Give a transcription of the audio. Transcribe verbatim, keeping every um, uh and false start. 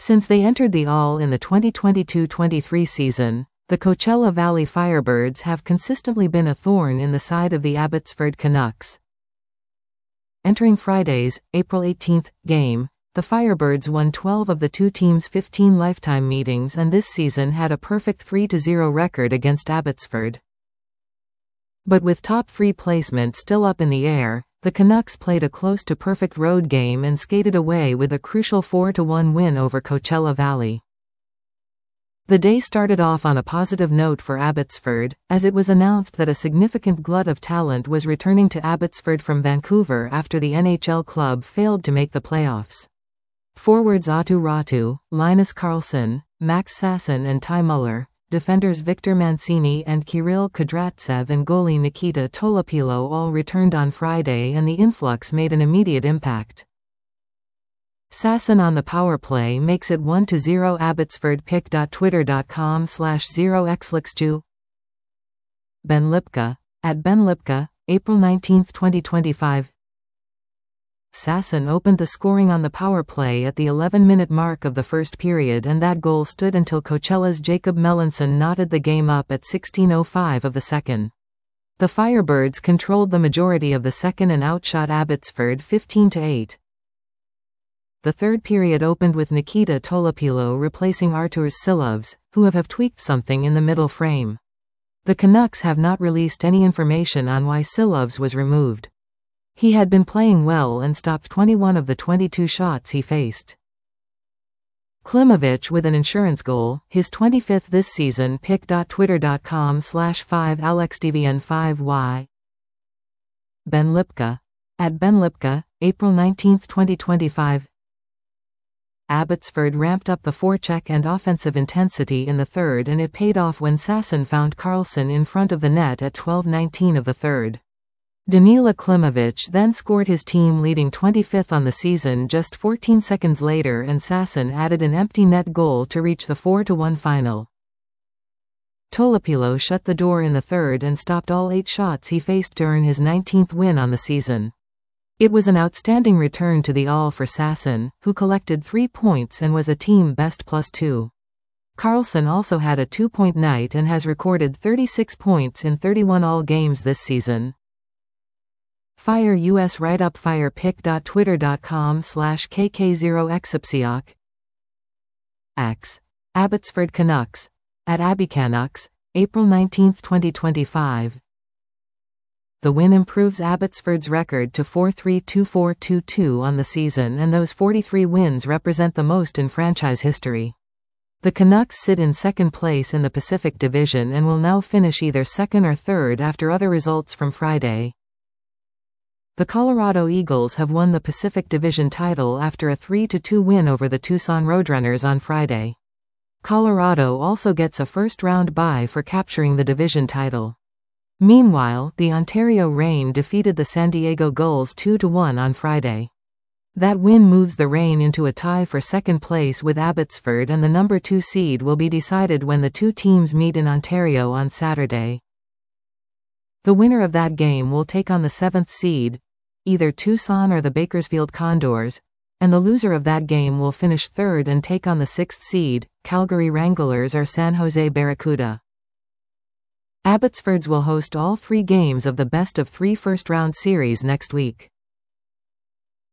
Since they entered the A L in the twenty twenty-two twenty-three season, the Coachella Valley Firebirds have consistently been a thorn in the side of the Abbotsford Canucks. Entering Friday's, April eighteenth, game, the Firebirds won twelve of the two teams' fifteen lifetime meetings and this season had a perfect three to zero record against Abbotsford. But with top three placement still up in the air, the Canucks played a close to perfect road game and skated away with a crucial four to one win over Coachella Valley. The day started off on a positive note for Abbotsford, as it was announced that a significant glut of talent was returning to Abbotsford from Vancouver after the N H L club failed to make the playoffs. Forwards Aatu Räty, Linus Karlsson, Max Sasson and Ty Muller, defenders Victor Mancini and Kirill Kudryavtsev and goalie Nikita Tolopilo all returned on Friday and the influx made an immediate impact. Sasson on the power play makes it one to zero. Abbotsford pick dot twitter dot com slash zero x lixju. Ben Lipka, at Ben Lipka, April nineteenth twenty twenty-five. Sasson opened the scoring on the power play at the eleven minute mark of the first period and that goal stood until Coachella's Jacob Melanson knotted the game up at sixteen oh five of the second. The Firebirds controlled the majority of the second and outshot Abbotsford fifteen to eight. The third period opened with Nikita Tolopilo replacing Arturs Silovs, who have, have tweaked something in the middle frame. The Canucks have not released any information on why Silovs was removed. He had been playing well and stopped twenty-one of the twenty-two shots he faced. Klimovich with an insurance goal, his twenty-fifth this season. pick dot twitter dot com slash five alex d v n five y. Ben Lipka, at Ben Lipka, April nineteenth twenty twenty-five. Abbotsford ramped up the forecheck and offensive intensity in the third and it paid off when Sasson found Karlsson in front of the net at twelve nineteen of the third. Danila Klimovich then scored his team-leading twenty-fifth on the season just fourteen seconds later and Sasson added an empty net goal to reach the four to one final. Tolopilo shut the door in the third and stopped all eight shots he faced during his nineteenth win on the season. It was an outstanding return to the A L for Sasson, who collected three points and was a team best plus two. Karlsson also had a two-point night and has recorded thirty-six points in thirty-one A L games this season. Fire U S write-up fire pick dot twitter dot com slash k k zero x ipsiok. X. Abbotsford Canucks. At Abby Canucks, April nineteenth twenty twenty-five. The win improves Abbotsford's record to forty-three two four two two on the season and those forty-three wins represent the most in franchise history. The Canucks sit in second place in the Pacific Division and will now finish either second or third after other results from Friday. The Colorado Eagles have won the Pacific Division title after a three to two win over the Tucson Roadrunners on Friday. Colorado also gets a first-round bye for capturing the division title. Meanwhile, the Ontario Reign defeated the San Diego Gulls two to one on Friday. That win moves the Reign into a tie for second place with Abbotsford and the number two seed will be decided when the two teams meet in Ontario on Saturday. The winner of that game will take on the seventh seed, either Tucson or the Bakersfield Condors, and the loser of that game will finish third and take on the sixth seed, Calgary Wranglers or San Jose Barracuda. Abbotsfords will host all three games of the best-of-three first-round series next week.